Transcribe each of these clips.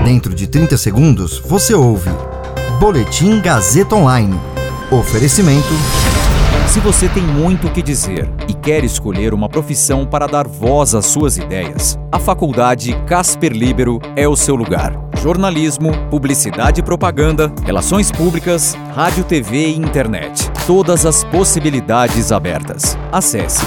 Dentro de 30 segundos, você ouve Boletim Gazeta Online. Oferecimento. Se você tem muito o que dizer e quer escolher uma profissão para dar voz às suas ideias, a Faculdade Casper Líbero é o seu lugar. Jornalismo, publicidade e propaganda, relações públicas, rádio, TV e internet. Todas as possibilidades abertas. Acesse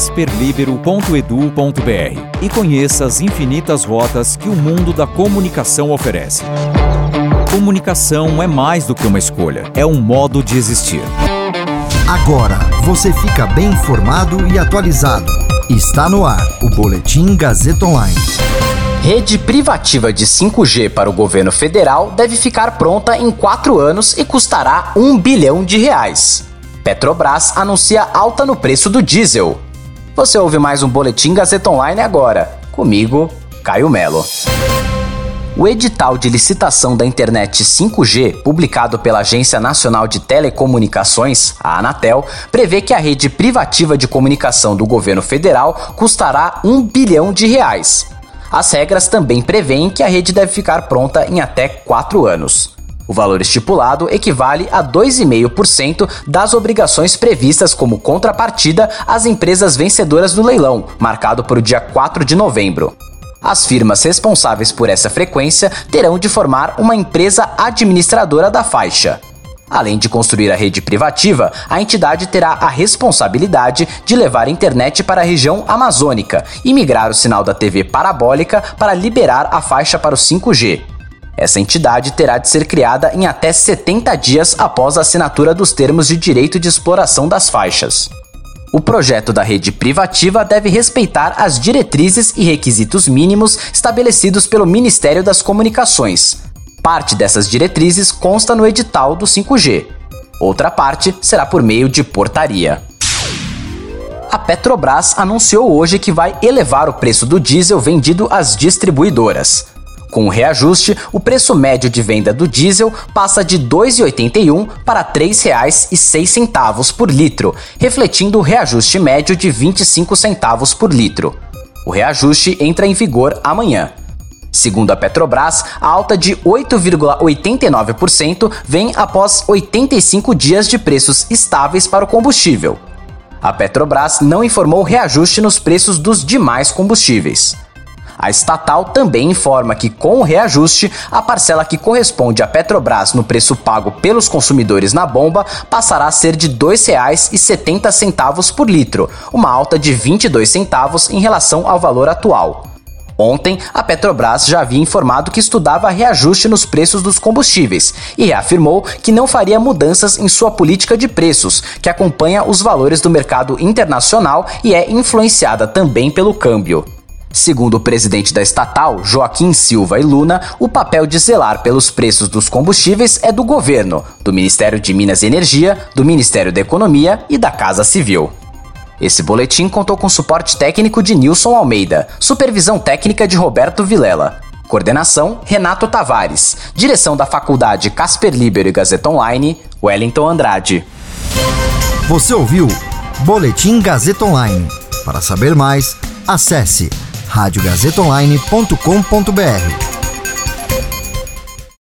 casperlibero.edu.br e conheça as infinitas rotas que o mundo da comunicação oferece. Comunicação é mais do que uma escolha, é um modo de existir. Agora você fica bem informado e atualizado. Está no ar o Boletim Gazeta Online. Rede privativa de 5G para o governo federal deve ficar pronta em 4 anos e custará R$1 bilhão. Petrobras anuncia alta no preço do diesel. Você ouve mais um Boletim Gazeta Online agora. Comigo, Caio Melo. O edital de licitação da internet 5G, publicado pela Agência Nacional de Telecomunicações, a Anatel, prevê que a rede privativa de comunicação do governo federal custará R$1 bilhão. As regras também prevêem que a rede deve ficar pronta em até 4 anos. O valor estipulado equivale a 2,5% das obrigações previstas como contrapartida às empresas vencedoras do leilão, marcado para o dia 4 de novembro. As firmas responsáveis por essa frequência terão de formar uma empresa administradora da faixa. Além de construir a rede privativa, a entidade terá a responsabilidade de levar a internet para a região amazônica e migrar o sinal da TV parabólica para liberar a faixa para o 5G. Essa entidade terá de ser criada em até 70 dias após a assinatura dos termos de direito de exploração das faixas. O projeto da rede privativa deve respeitar as diretrizes e requisitos mínimos estabelecidos pelo Ministério das Comunicações. Parte dessas diretrizes consta no edital do 5G. Outra parte será por meio de portaria. A Petrobras anunciou hoje que vai elevar o preço do diesel vendido às distribuidoras. Com o reajuste, o preço médio de venda do diesel passa de R$ 2,81 para R$ 3,06 por litro, refletindo o reajuste médio de 25 centavos por litro. O reajuste entra em vigor amanhã. Segundo a Petrobras, a alta de 8,89% vem após 85 dias de preços estáveis para o combustível. A Petrobras não informou reajuste nos preços dos demais combustíveis. A estatal também informa que, com o reajuste, a parcela que corresponde à Petrobras no preço pago pelos consumidores na bomba passará a ser de R$ 2,70 por litro, uma alta de 22 centavos em relação ao valor atual. Ontem, a Petrobras já havia informado que estudava reajuste nos preços dos combustíveis e reafirmou que não faria mudanças em sua política de preços, que acompanha os valores do mercado internacional e é influenciada também pelo câmbio. Segundo o presidente da estatal, Joaquim Silva e Luna, o papel de zelar pelos preços dos combustíveis é do governo, do Ministério de Minas e Energia, do Ministério da Economia e da Casa Civil. Esse boletim contou com suporte técnico de Nilson Almeida, supervisão técnica de Roberto Vilela, coordenação Renato Tavares, direção da Faculdade Casper Líbero e Gazeta Online, Wellington Andrade. Você ouviu Boletim Gazeta Online. Para saber mais, acesse radiogazetaonline.com.br.